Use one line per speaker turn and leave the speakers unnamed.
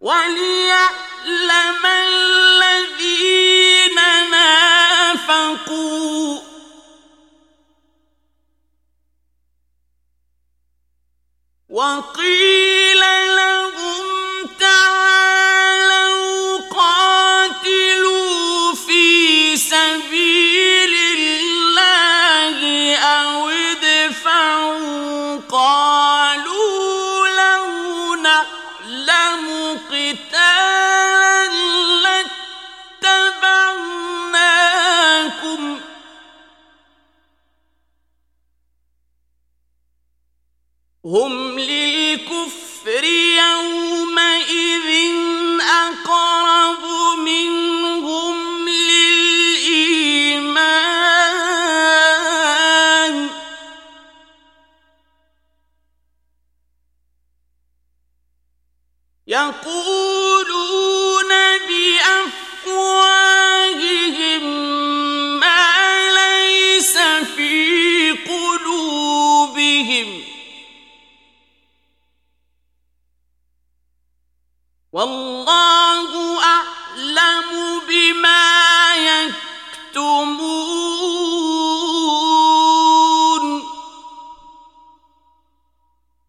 وَلِيَعْلَمَ الَّذِينَ نَافَقُوا وَقِيلَ لَهُمْ تَعَالَوْا قَاتِلُوا فِي سَبِيلِ اللَّهِ أَوِ ادْفَعُوا قَالُوا لَوْ نَعْلَمُ قِتَالًا لَاتَّبَعْنَاكُمْ هُمْ لِلْكُفْرِ يَوْمَئِذٍ أَقْرَبُ مِنْهُمْ لِلْإِيمَانِ يَقُولُونَ بِأَفْوَاهِهِم مَّا لَيْسَ فِي قُلُوبِهِمْ والله